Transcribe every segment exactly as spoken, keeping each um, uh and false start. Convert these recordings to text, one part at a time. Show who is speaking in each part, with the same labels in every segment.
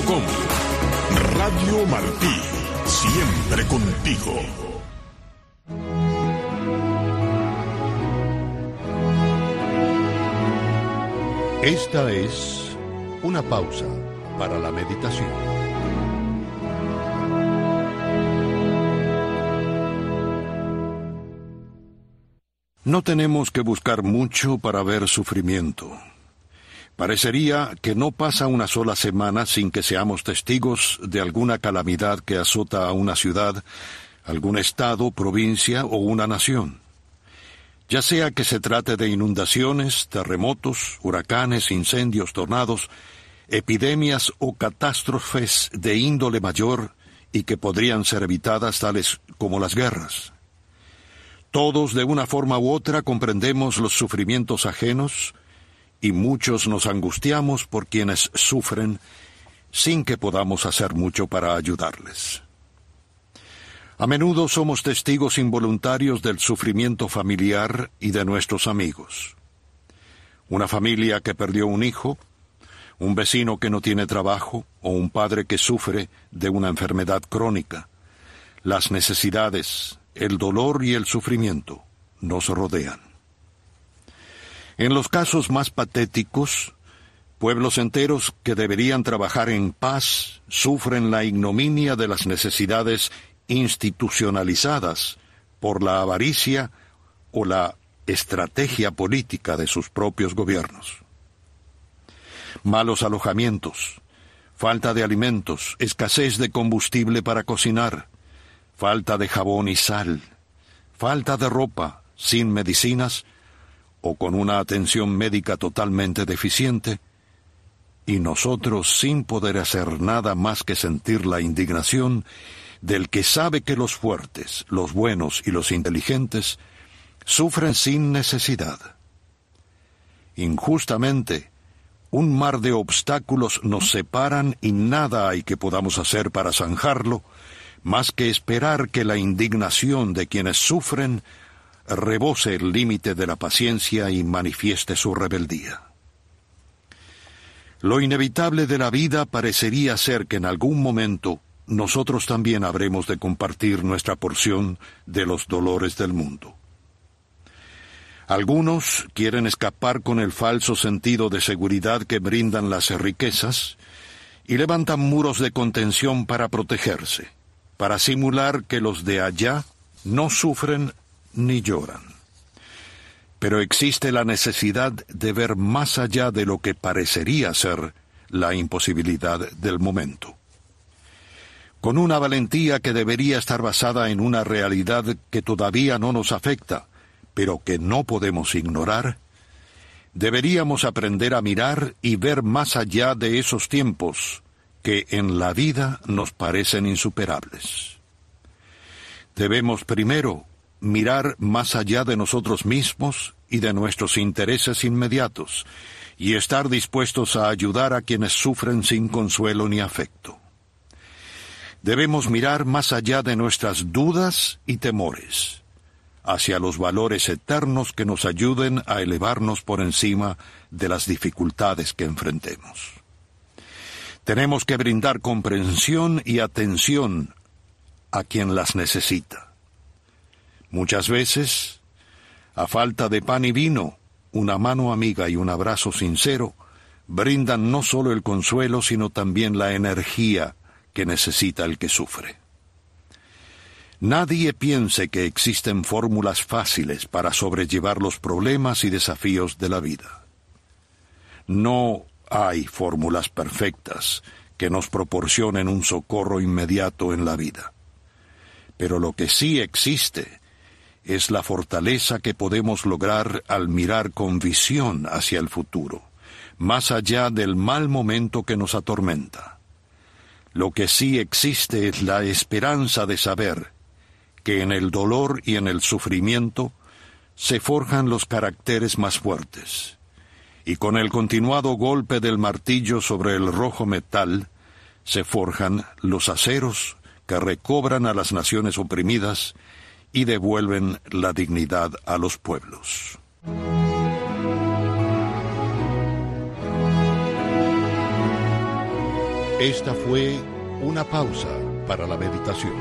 Speaker 1: com. Radio Martí, siempre contigo.
Speaker 2: Esta es una pausa para la meditación. No tenemos que buscar mucho para ver sufrimiento. Parecería que no pasa una sola semana sin que seamos testigos de alguna calamidad que azota a una ciudad, algún estado, provincia o una nación. Ya sea que se trate de inundaciones, terremotos, huracanes, incendios, tornados, epidemias o catástrofes de índole mayor y que podrían ser evitadas, tales como las guerras. Todos, de una forma u otra, comprendemos los sufrimientos ajenos y muchos nos angustiamos por quienes sufren sin que podamos hacer mucho para ayudarles. A menudo somos testigos involuntarios del sufrimiento familiar y de nuestros amigos. Una familia que perdió un hijo, un vecino que no tiene trabajo o un padre que sufre de una enfermedad crónica. Las necesidades, el dolor y el sufrimiento nos rodean. En los casos más patéticos, pueblos enteros que deberían trabajar en paz sufren la ignominia de las necesidades institucionalizadas por la avaricia o la estrategia política de sus propios gobiernos. Malos alojamientos, falta de alimentos, escasez de combustible para cocinar, falta de jabón y sal, falta de ropa, sin medicinas o con una atención médica totalmente deficiente, y nosotros sin poder hacer nada más que sentir la indignación del que sabe que los fuertes, los buenos y los inteligentes sufren sin necesidad. Injustamente, un mar de obstáculos nos separan y nada hay que podamos hacer para zanjarlo, más que esperar que la indignación de quienes sufren rebose el límite de la paciencia y manifieste su rebeldía. Lo inevitable de la vida parecería ser que en algún momento nosotros también habremos de compartir nuestra porción de los dolores del mundo. Algunos quieren escapar con el falso sentido de seguridad que brindan las riquezas y levantan muros de contención para protegerse, para simular que los de allá no sufren ni lloran. Pero existe la necesidad de ver más allá de lo que parecería ser la imposibilidad del momento. Con una valentía que debería estar basada en una realidad que todavía no nos afecta, pero que no podemos ignorar, deberíamos aprender a mirar y ver más allá de esos tiempos que en la vida nos parecen insuperables. Debemos primero mirar más allá de nosotros mismos y de nuestros intereses inmediatos, y estar dispuestos a ayudar a quienes sufren sin consuelo ni afecto. Debemos mirar más allá de nuestras dudas y temores, hacia los valores eternos que nos ayuden a elevarnos por encima de las dificultades que enfrentemos. Tenemos que brindar comprensión y atención a quien las necesita. Muchas veces, a falta de pan y vino, una mano amiga y un abrazo sincero brindan no solo el consuelo, sino también la energía que necesita el que sufre. Nadie piense que existen fórmulas fáciles para sobrellevar los problemas y desafíos de la vida. No hay fórmulas perfectas que nos proporcionen un socorro inmediato en la vida. Pero lo que sí existe es la fortaleza que podemos lograr al mirar con visión hacia el futuro, más allá del mal momento que nos atormenta. Lo que sí existe es la esperanza de saber que en el dolor y en el sufrimiento se forjan los caracteres más fuertes, y con el continuado golpe del martillo sobre el rojo metal se forjan los aceros que recobran a las naciones oprimidas y devuelven la dignidad a los pueblos. Esta fue una pausa para la meditación.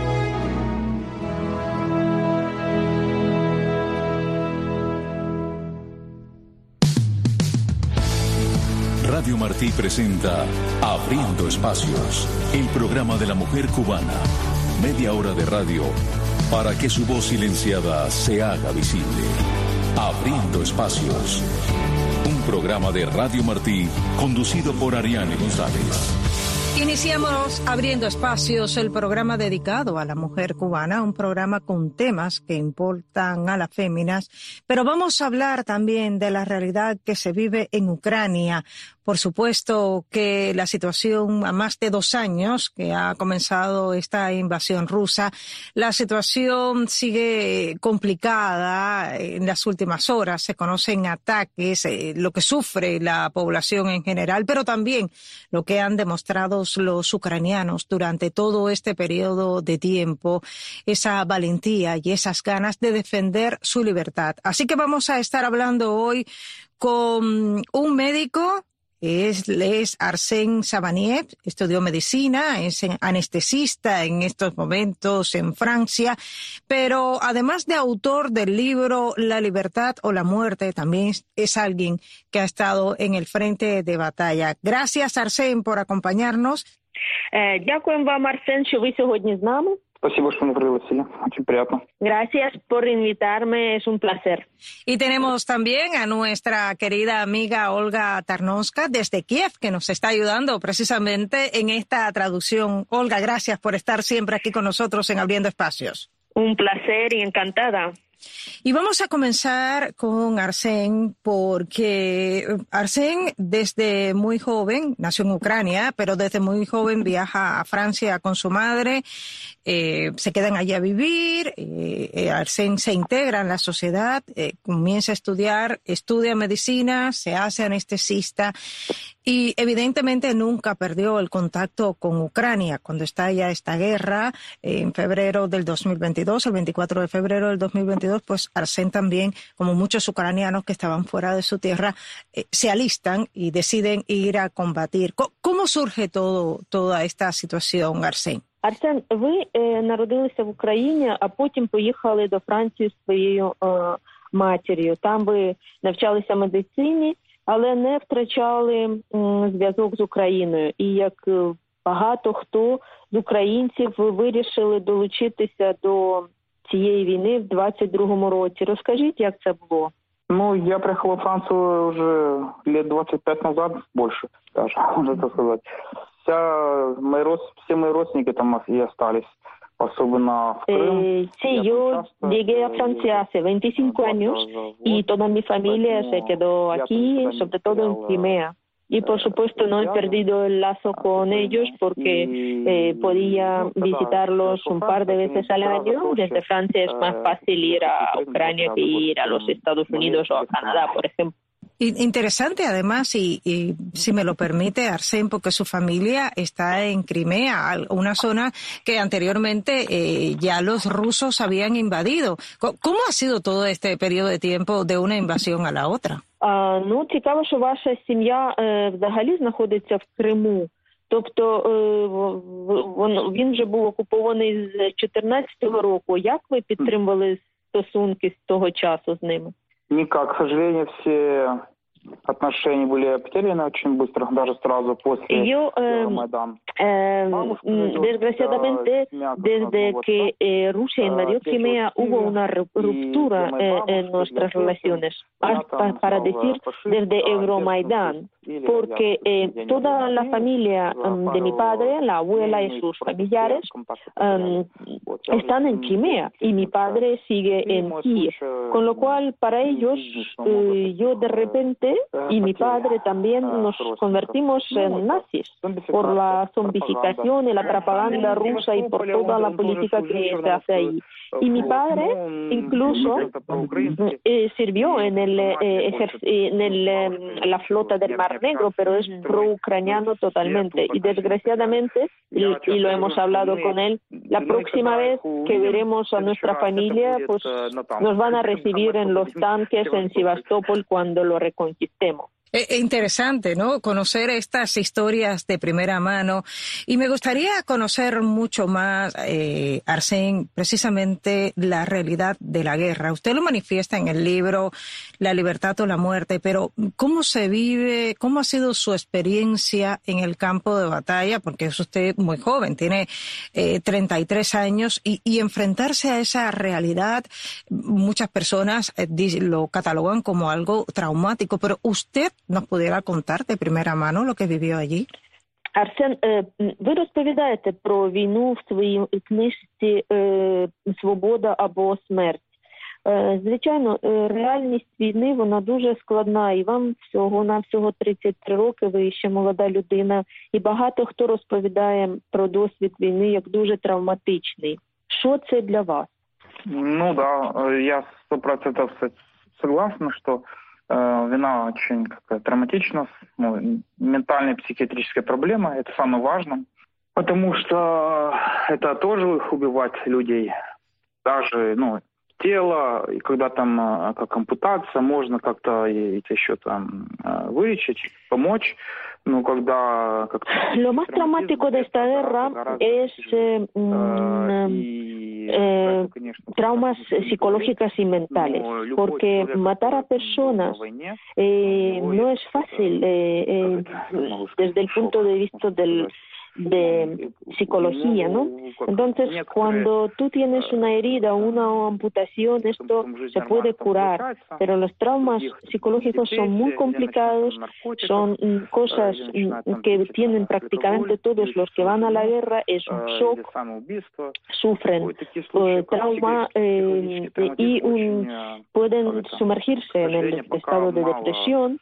Speaker 3: Radio Martí presenta Abriendo Espacios, el programa de la mujer cubana. Media hora de radio para que su voz silenciada se haga visible. Abriendo Espacios, un programa de Radio Martí conducido por Ariane González.
Speaker 4: Iniciamos Abriendo Espacios, el programa dedicado a la mujer cubana, un programa con temas que importan a las féminas, pero vamos a hablar también de la realidad que se vive en Ucrania. Por supuesto que la situación a más de dos años que ha comenzado esta invasión rusa, la situación sigue complicada en las últimas horas. Se conocen ataques, eh, lo que sufre la población en general, pero también lo que han demostrado los ucranianos durante todo este periodo de tiempo, esa valentía y esas ganas de defender su libertad. Así que vamos a estar hablando hoy con un médico. Es, es Arsène Savaniev, estudió medicina, es anestesista en estos momentos en Francia, pero además de autor del libro La libertad o la muerte, también es alguien que ha estado en el frente de batalla. Gracias, Arsène, por acompañarnos.
Speaker 5: Дякуємо вам, Арсен, що ви сьогодні з нами.
Speaker 6: Спасибо, что мы пригласили. Очень приятно.
Speaker 5: Gracias por invitarme, es un placer.
Speaker 4: Y tenemos también a nuestra querida amiga Olga Tarnowska desde Kiev, que nos está ayudando precisamente en esta traducción. Olga, gracias por estar siempre aquí con nosotros en Abriendo Espacios.
Speaker 5: Un placer y encantada.
Speaker 4: Y vamos a comenzar con Arsène, porque Arsène desde muy joven, nació en Ucrania, pero desde muy joven viaja a Francia con su madre, eh, se quedan allí a vivir, eh, Arsène se integra en la sociedad, eh, comienza a estudiar, estudia medicina, se hace anestesista y evidentemente nunca perdió el contacto con Ucrania. Cuando estalla esta guerra, eh, en febrero del dos mil veintidós, el veinticuatro de febrero del dos mil veintidós, pues Arsène también, como muchos ucranianos que estaban fuera de su tierra, eh, se alistan y deciden ir a combatir. ¿Cómo, cómo surge todo, toda esta situación, Arsène?
Speaker 5: Арсен, ви е, народилися в Україні, а потім поїхали до Франції з своєю е, матір'ю. Там ви навчалися медицині, але не втрачали м, зв'язок з Україною. І як багато хто з українців, ви вирішили долучитися до цієї війни в двадцять другому році. Розкажіть, як це було?
Speaker 6: Ну, я приехал во Францию уже лет двадцать пять назад, больше даже, можно так сказать. Вся, мои, все мои родственники там и остались, особенно в Крым.
Speaker 5: Eh, sí, yo llegué a Francia hace veinticinco años y toda mi familia se quedó aquí, sobre todo en Crimea. Y por supuesto no he perdido el lazo con ellos porque eh, podía visitarlos un par de veces al año. Desde Francia es más fácil ir a Ucrania que ir a los Estados Unidos o a Canadá, por ejemplo.
Speaker 4: Interesante, además, y, y si me lo permite, Arsène, porque su familia está en Crimea, una zona que anteriormente eh, ya los rusos habían invadido. ¿Cómo ha sido todo este periodo de tiempo de una invasión a la otra?
Speaker 5: А, ну, цікаво, що ваша сім'я е, взагалі знаходиться в Криму. Тобто е, він вже був окупований з чотирнадцятого року. Як ви підтримували стосунки з того часу з ними?
Speaker 6: Никак, к сожалению, все отношения были потеряны очень быстро, даже сразу после
Speaker 5: Yo, eh,
Speaker 6: Майдана.
Speaker 5: Eh, desgraciadamente, desde que eh, Rusia invadió Crimea, hubo una ruptura eh, en nuestras relaciones. Hasta, para decir, desde Euromaidán, porque eh, toda la familia um, de mi padre, la abuela y sus familiares, um, están en Crimea y mi padre sigue en Kiev. Con lo cual, para ellos, eh, yo de repente y mi padre también nos convertimos en nazis por la zombificación y la propaganda rusa y por toda la política que se hace ahí. Y mi padre incluso eh, sirvió en el, eh, en el, eh, la flota del Mar Negro, pero es pro-ucraniano totalmente. Y desgraciadamente, y, y lo hemos hablado con él, la próxima vez que veremos a nuestra familia, pues nos van a recibir en los tanques en Sebastopol cuando lo reconquistemos.
Speaker 4: Eh, interesante, ¿no? Conocer estas historias de primera mano. Y me gustaría conocer mucho más, eh, Arsén, precisamente la realidad de la guerra. Usted lo manifiesta en el libro La libertad o la muerte, pero ¿cómo se vive, cómo ha sido su experiencia en el campo de batalla? Porque es usted muy joven, tiene eh, treinta y tres años, y, y enfrentarse a esa realidad, muchas personas eh, lo catalogan como algo traumático, pero usted nos pudiera contar de primera mano lo que vivió allí.
Speaker 5: Арсен, ви розповідаєте про війну в своїй книжці «Свобода або смерть». Звичайно, реальність війни, вона дуже складна, і вам всього-навсього тридцять три роки, ви ще молода людина, і багато хто розповідає про досвід війни як дуже травматичний. Що це для вас?
Speaker 6: Ну да, я сто процентов согласна, что вина очень какая травматична, ну, ментальная психиатрическая проблема, это самое важное, потому что это тоже убивает людей, даже, ну, тело, и когда там как ампутация, можно как-то это еще там вылечить, помочь, но когда...
Speaker 5: Lo más traumático de esta guerra es eh, eh, traumas psicológicas y mentales, porque matar a personas eh, no es fácil eh, eh, desde el punto de vista del de psicología, ¿no? Entonces, cuando tú tienes una herida o una amputación, esto se puede curar, pero los traumas psicológicos son muy complicados, son cosas que tienen prácticamente todos los que van a la guerra, es un shock, sufren eh, trauma eh, y un, pueden sumergirse en el estado de depresión,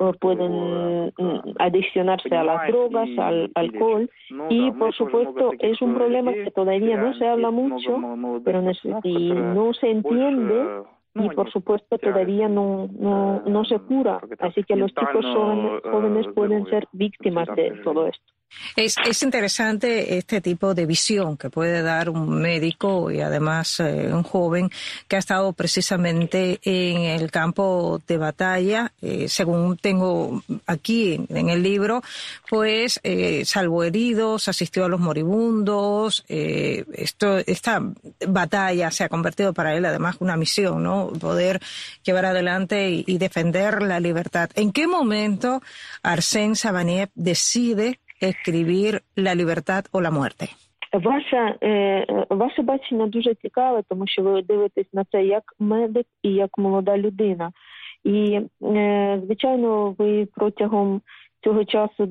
Speaker 5: pueden adiccionarse a las drogas, al alcohol, y por supuesto es un problema que todavía no se habla mucho, pero no, y no se entiende, y por supuesto todavía no, no, no se cura, así que los chicos jóvenes, jóvenes pueden ser víctimas de todo esto.
Speaker 4: Es, es interesante este tipo de visión que puede dar un médico y además eh, un joven que ha estado precisamente en el campo de batalla. Eh, según tengo aquí en el libro, pues eh, salvó heridos, asistió a los moribundos. Eh, esto, esta batalla se ha convertido para él además una misión, ¿no? Poder llevar adelante y, y defender la libertad. ¿En qué momento Arsén Savaniev decide escribir La libertad o la muerte?
Speaker 5: Ваша, е, ваше бачення дуже цікаве, тому що ви дивитесь на це як медик і як молода людина. І, е, звичайно, ви протягом цього часу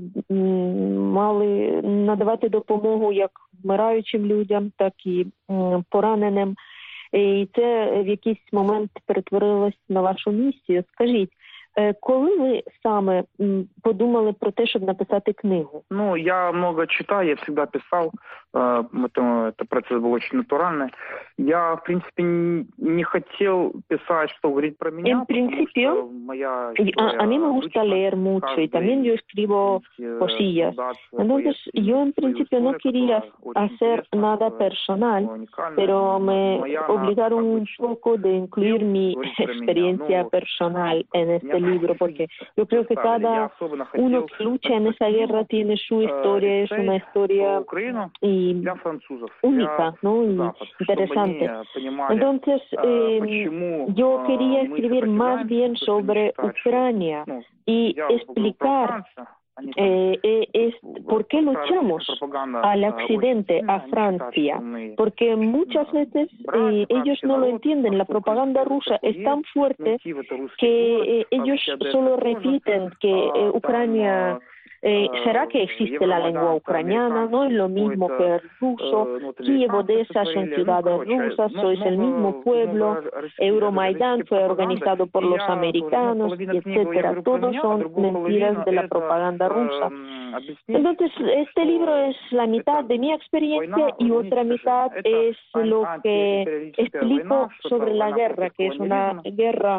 Speaker 5: м, мали надавати допомогу як вмираючим людям, так і м, пораненим. І це в якийсь момент перетворилось на вашу місію. Скажіть, коли ви саме подумали про те, щоб написати книгу?
Speaker 6: Ну, я много читаю, я всегда писал, это, это процесс был очень натуральный. Я, в принципе, не хотел писать, что говорить про меня,
Speaker 5: en principio,
Speaker 6: моя
Speaker 5: a, a mí me gusta leer mucho y también yo escribo cosillas. Entonces, yo en principio no quería hacer nada personal, pero me obligaron un poco de incluir mi experiencia personal en este libro, porque yo creo que cada uno que lucha en esa guerra tiene su historia, es una historia y única, ¿no? Y interesante. Entonces, eh, yo quería escribir más bien sobre Ucrania y explicar Eh, eh, es por qué luchamos al occidente, a Francia, porque muchas veces eh, ellos no lo entienden. La propaganda rusa es tan fuerte que eh, ellos solo repiten que eh, Ucrania Eh, ¿será que existe la lengua ucraniana? No es lo mismo que el ruso. Kiev, Odessa son ciudades rusas, sois el mismo pueblo. Euromaidán fue organizado por los americanos, etcétera. Todos son mentiras de la propaganda rusa. Entonces, este libro es la mitad de mi experiencia y otra mitad es lo que explico sobre la guerra, que es una guerra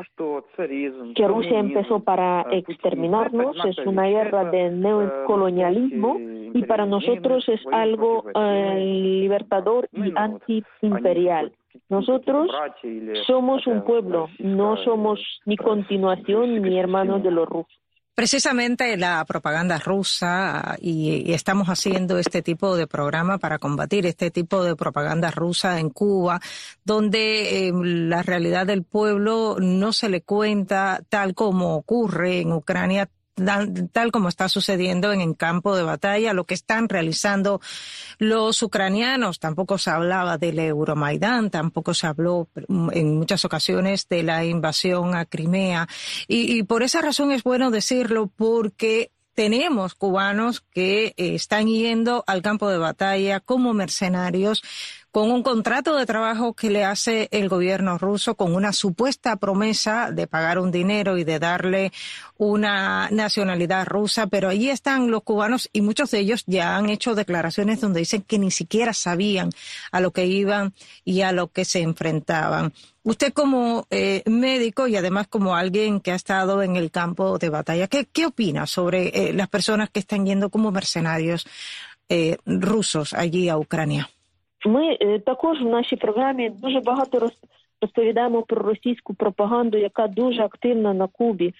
Speaker 5: que Rusia empezó para exterminarnos, es una guerra de neocolonialismo y para nosotros es algo eh, libertador y antiimperial. Nosotros somos un pueblo, no somos ni continuación ni hermanos de los rusos.
Speaker 4: Precisamente la propaganda rusa, y, y estamos haciendo este tipo de programa para combatir este tipo de propaganda rusa en Cuba, donde eh, la realidad del pueblo no se le cuenta tal como ocurre en Ucrania, tal como está sucediendo en el campo de batalla, lo que están realizando los ucranianos. Tampoco se hablaba del Euromaidán, tampoco se habló en muchas ocasiones de la invasión a Crimea. Y, y por esa razón es bueno decirlo, porque tenemos cubanos que eh, están yendo al campo de batalla como mercenarios, con un contrato de trabajo que le hace el gobierno ruso, con una supuesta promesa de pagar un dinero y de darle una nacionalidad rusa, pero allí están los cubanos y muchos de ellos ya han hecho declaraciones donde dicen que ni siquiera sabían a lo que iban y a lo que se enfrentaban. Usted como eh, médico y además como alguien que ha estado en el campo de batalla, ¿qué, qué opina sobre eh, las personas que están yendo como mercenarios eh, rusos allí a Ucrania?
Speaker 5: Ми також в нашій програмі дуже багато розповідаємо про російську пропаганду, яка дуже активна на Кубі,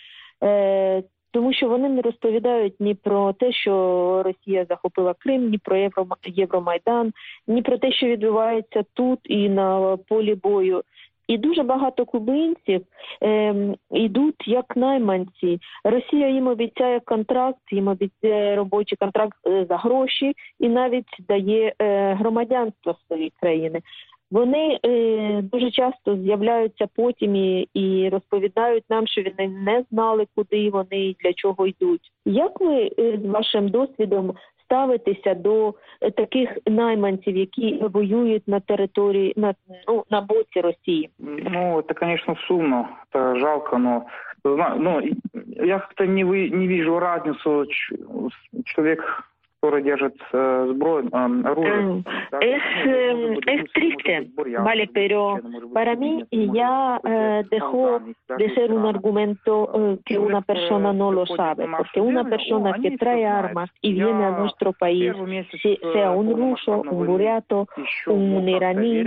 Speaker 5: тому що вони не розповідають ні про те, що Росія захопила Крим, ні про Євромайдан, ні про те, що відбувається тут і на полі бою. І дуже багато кубинців е, йдуть як найманці. Росія їм обіцяє контракт, їм обіцяє робочий контракт за гроші і навіть дає е, громадянство своєї країни. Вони е, дуже часто з'являються потім і, і розповідають нам, що вони не знали, куди вони і для чого йдуть. Як ви е, з вашим досвідом ставитися до таких найманців, які воюють на території, на, ну, на боці Росії?
Speaker 6: Ну, это, конечно, сумно, это жалко, но ну, я как-то не, вы, не вижу разницу. Человек, который держит э, зброю, э, оружие.
Speaker 5: Es, eh, es triste, vale, pero para mí ya eh, dejó de ser un argumento eh, que una persona no lo sabe, porque una persona que trae armas y viene a nuestro país, sea un ruso, un buriato, un iraní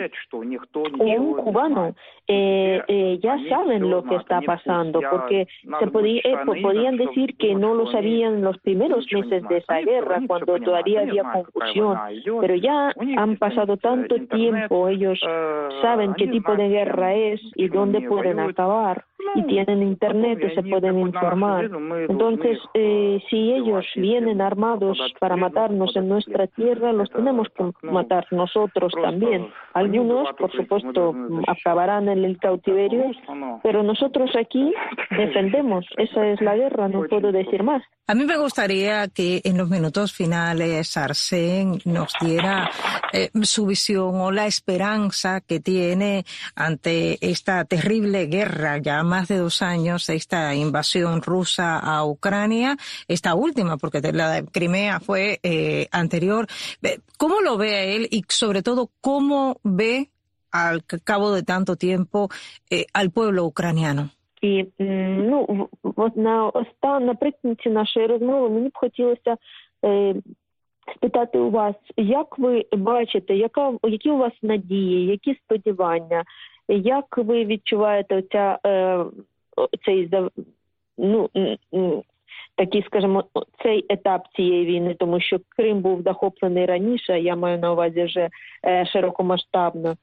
Speaker 5: o un cubano, eh, eh, ya saben lo que está pasando, porque se podía, eh, podían decir que no lo sabían los primeros meses de esa guerra, cuando todavía había confusión, pero ya han pasado tanto tiempo, ellos saben qué tipo de guerra es y dónde pueden acabar, y tienen internet y se pueden informar. Entonces, eh, si ellos vienen armados para matarnos en nuestra tierra, los tenemos que matar nosotros también. Algunos, por supuesto, acabarán en el cautiverio, pero nosotros aquí defendemos. Esa es la guerra, no puedo decir más.
Speaker 4: A mí me gustaría que en los minutos finales Arsén nos diera eh, su visión o la esperanza que tiene ante esta terrible guerra, ya más de dos años, esta invasión rusa a Ucrania, esta última, porque la de Crimea fue eh, anterior. ¿Cómo lo ve a él y sobre todo cómo ve al cabo de tanto tiempo eh, al pueblo ucraniano?
Speaker 5: І, ну, от на остан, наприкінці нашої розмови мені б хотілося е, спитати у вас, як ви бачите, яка, які у вас надії, які сподівання, як ви відчуваєте оця, е, цей, ну, такий, скажімо, цей етап цієї війни, тому що Крим був захоплений раніше, я маю на увазі вже е, широкомасштабно.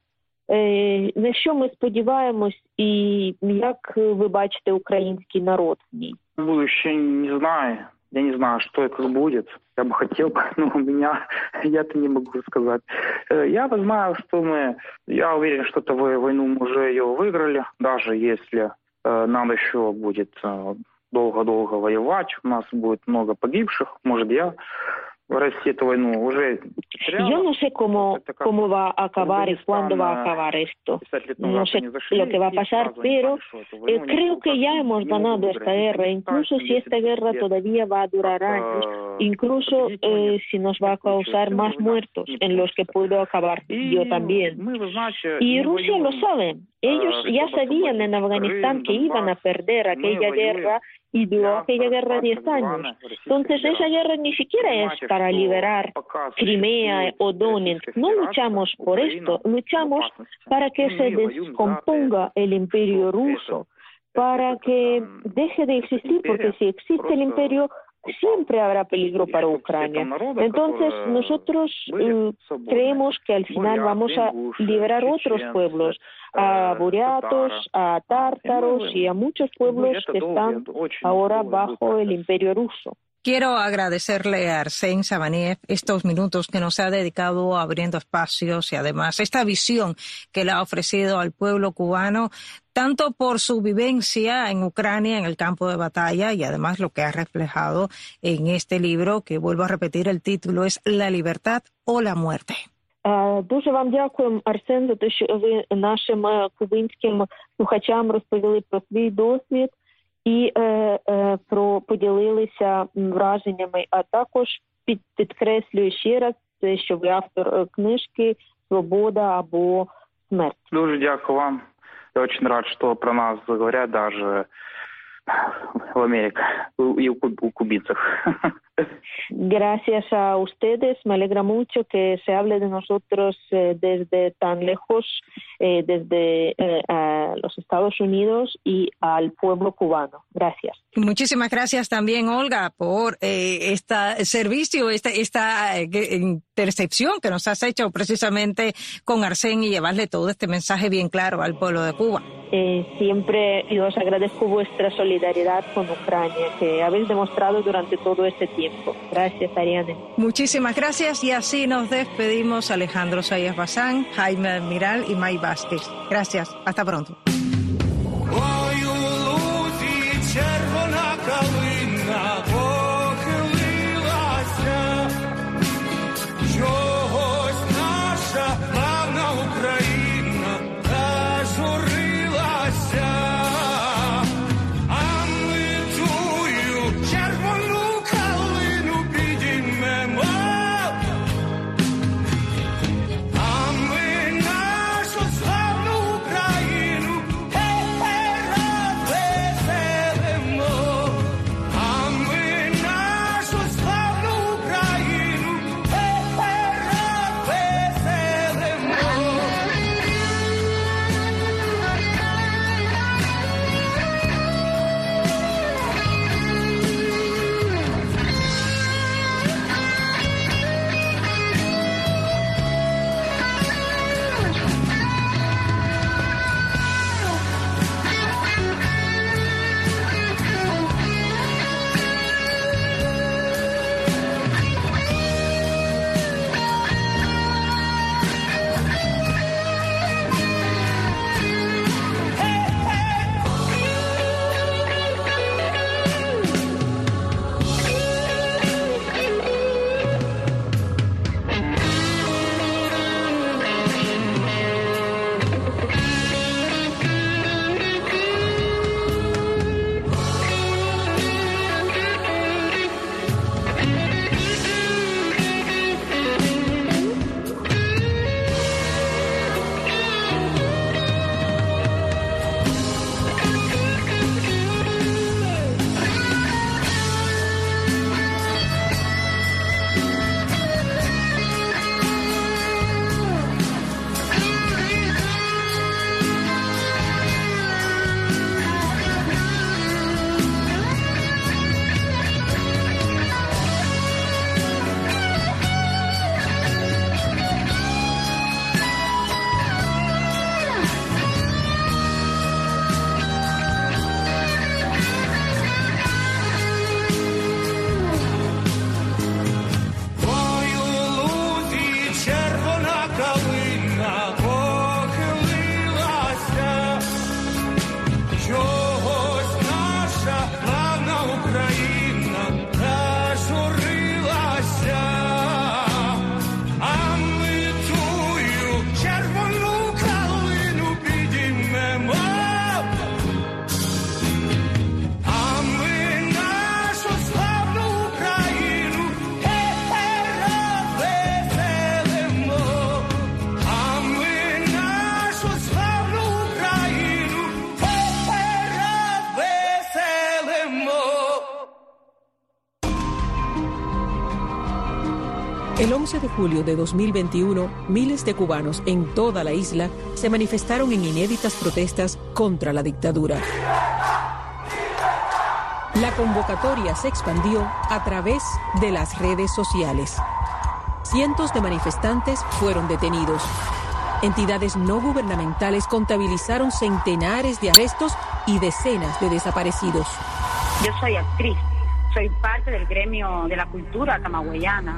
Speaker 5: На що ми сподіваємось і як ви бачите український народ в ній?
Speaker 6: Будущее не знаю. Я не знаю, что и как будет. Я бы хотел, но у меня, я-то не могу сказать. Я знаю, что мы, я уверен, что эту войну мы уже ее выиграли, даже если нам еще будет долго-долго воевать, у нас будет много погибших, может, я в России эту войну уже
Speaker 5: потеряла. Yo no sé cómo, cómo va a acabar y cuándo va a acabar esto. No sé lo que va a pasar, pero eh, creo que ya hemos ganado esta guerra, incluso si esta guerra todavía va a durar años, incluso eh, si nos va a causar más muertos en los que puedo acabar yo también. Y Rusia lo sabe. Ellos ya sabían en Afganistán que iban a perder aquella guerra y duró aquella guerra diez años. Entonces esa guerra ni siquiera es para liberar Crimea o Donetsk. No luchamos por esto, luchamos para que se descomponga el imperio ruso, para que deje de existir, porque si existe el imperio, siempre habrá peligro para Ucrania. Entonces, nosotros eh, creemos que al final vamos a liberar otros pueblos, a buriatos, a tártaros y a muchos pueblos que están ahora bajo el imperio ruso.
Speaker 4: Quiero agradecerle a Arsen Savaniev estos minutos que nos ha dedicado abriendo espacios y además esta visión que le ha ofrecido al pueblo cubano, tanto por su vivencia en Ucrania, en el campo de batalla, y además lo que ha reflejado en este libro, que vuelvo a repetir, el título es La libertad o la muerte.
Speaker 5: Uh, дуже вам дякуємо, Арсен, за те, що ви нашим кубинським слухачам розповіли про свій досвід і е, е, про поділилися враженнями, а також під, підкреслюю ще раз, що ви автор книжки «Свобода або смерть».
Speaker 6: Дуже дякую вам. Я очень рад, что про нас говорят даже в Америке и у кубинцев.
Speaker 5: Gracias a ustedes, me alegra mucho que se hable de nosotros eh, desde tan lejos, eh, desde eh, a los Estados Unidos y al pueblo cubano. Gracias.
Speaker 4: Muchísimas gracias también, Olga, por eh, este servicio, esta, esta eh, intercepción que nos has hecho precisamente con Arsen y llevarle todo este mensaje bien claro al pueblo de Cuba.
Speaker 5: Eh, siempre yo os agradezco vuestra solidaridad con Ucrania, que habéis demostrado durante todo este tiempo. Gracias, Ariane.
Speaker 4: Muchísimas gracias y así nos despedimos Alejandro Sayas Bazán, Jaime Admiral y May Vázquez. Gracias, hasta pronto.
Speaker 7: El once de julio de dos mil veintiuno, miles de cubanos en toda la isla se manifestaron en inéditas protestas contra la dictadura. La convocatoria se expandió a través de las redes sociales. Cientos de manifestantes fueron detenidos. Entidades no gubernamentales contabilizaron centenares de arrestos y decenas de desaparecidos.
Speaker 8: Yo soy actriz, soy parte del gremio de la cultura camagüeyana.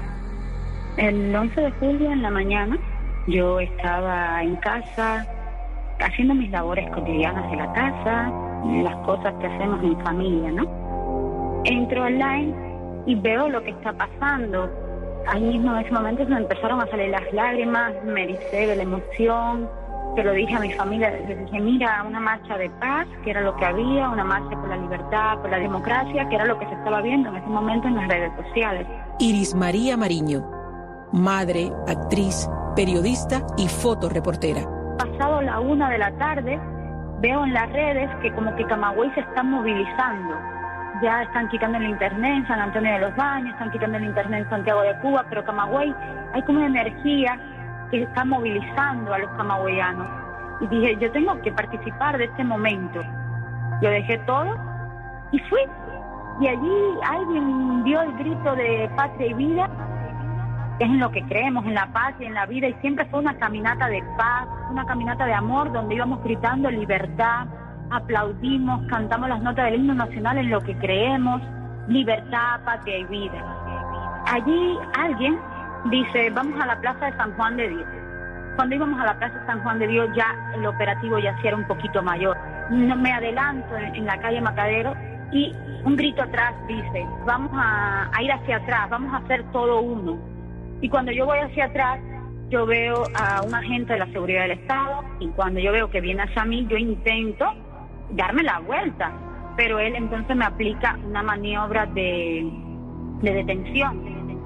Speaker 8: El once de julio en la mañana yo estaba en casa haciendo mis labores cotidianas de la casa, las cosas que hacemos en familia, ¿no? Entro online y veo lo que está pasando. Ahí mismo en ese momento se me empezaron a salir las lágrimas, me ericé de la emoción, se lo dije a mi familia, les dije, mira, una marcha de paz, que era lo que había, una marcha por la libertad, por la democracia, que era lo que se estaba viendo en ese momento en las redes sociales.
Speaker 7: Iris María Mariño, madre, actriz, periodista y fotoreportera.
Speaker 8: Pasado la una de la tarde, veo en las redes que como que Camagüey se está movilizando. Ya están quitando el internet en San Antonio de los Baños, están quitando el internet en Santiago de Cuba, pero Camagüey, hay como una energía que está movilizando a los camagüeyanos. Y dije, yo tengo que participar de este momento. Lo dejé todo y fui. Y allí alguien dio el grito de patria y vida, que es en lo que creemos, en la paz y en la vida, y siempre fue una caminata de paz, una caminata de amor, donde íbamos gritando libertad, aplaudimos, cantamos las notas del himno nacional en lo que creemos, libertad, patria y vida. Allí alguien dice, vamos a la plaza de San Juan de Dios. Cuando íbamos a la plaza de San Juan de Dios ya el operativo ya sí era un poquito mayor. No me adelanto en, en la calle Macadero y un grito atrás dice, vamos a, a ir hacia atrás, vamos a hacer todo uno. Y cuando yo voy hacia atrás, yo veo a un agente de la seguridad del Estado, y cuando yo veo que viene hacia mí, yo intento darme la vuelta, pero él entonces me aplica una maniobra de, de detención.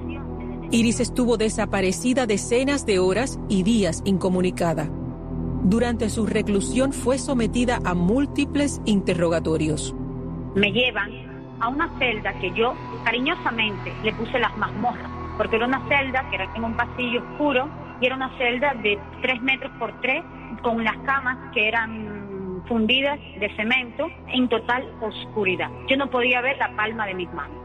Speaker 7: Iris estuvo desaparecida decenas de horas y días incomunicada. Durante su reclusión fue sometida a múltiples interrogatorios.
Speaker 8: Me llevan a una celda que yo cariñosamente le puse las mazmorras, porque era una celda que era en un pasillo oscuro y era una celda de tres metros por tres con las camas que eran fundidas de cemento en total oscuridad. Yo no podía ver la palma de mis manos.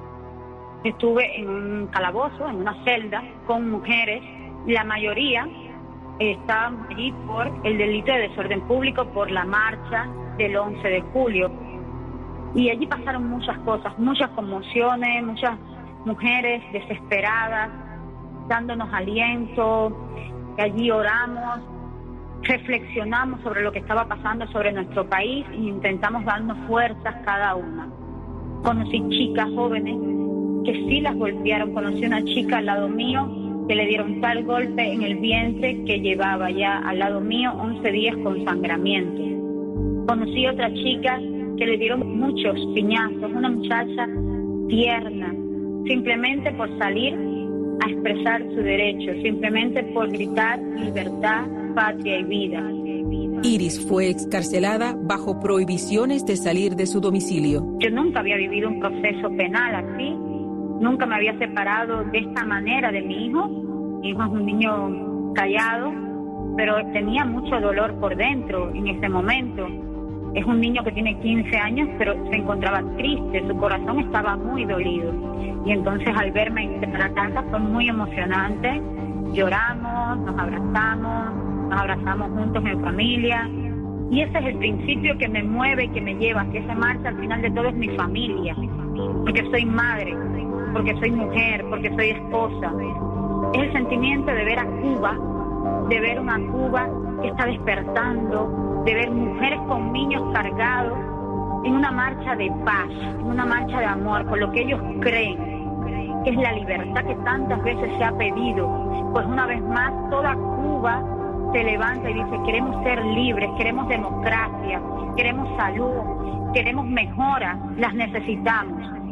Speaker 8: Estuve en un calabozo, en una celda, con mujeres. La mayoría estaban allí por el delito de desorden público, por la marcha del once de julio. Y allí pasaron muchas cosas, muchas conmociones, muchas mujeres desesperadas, dándonos aliento. Allí oramos, reflexionamos sobre lo que estaba pasando sobre nuestro país e intentamos darnos fuerzas cada una. Conocí chicas jóvenes que sí las golpearon. Conocí una chica al lado mío que le dieron tal golpe en el vientre que llevaba ya al lado mío once días con sangramiento. Conocí otra chica que le dieron muchos piñazos, una muchacha tierna, simplemente por salir a expresar su derecho, simplemente por gritar libertad, patria y vida.
Speaker 7: Iris fue excarcelada bajo prohibiciones de salir de su domicilio.
Speaker 8: Yo nunca había vivido un proceso penal así, nunca me había separado de esta manera de mi hijo. Mi hijo es un niño callado, pero tenía mucho dolor por dentro en ese momento. Es un niño que tiene quince años, pero se encontraba triste, su corazón estaba muy dolido. Y entonces al verme en la casa fue muy emocionante. Lloramos, nos abrazamos, nos abrazamos juntos en familia. Y ese es el principio que me mueve, que me lleva, que esa marcha al final de todo es mi familia. Porque soy madre, porque soy mujer, porque soy esposa. Es el sentimiento de ver a Cuba, de ver una Cuba que está despertando, de ver mujeres con niños cargados en una marcha de paz, en una marcha de amor, por lo que ellos creen, que es la libertad que tantas veces se ha pedido. Pues una vez más, toda Cuba se levanta y dice, queremos ser libres, queremos democracia, queremos salud, queremos mejoras, las necesitamos.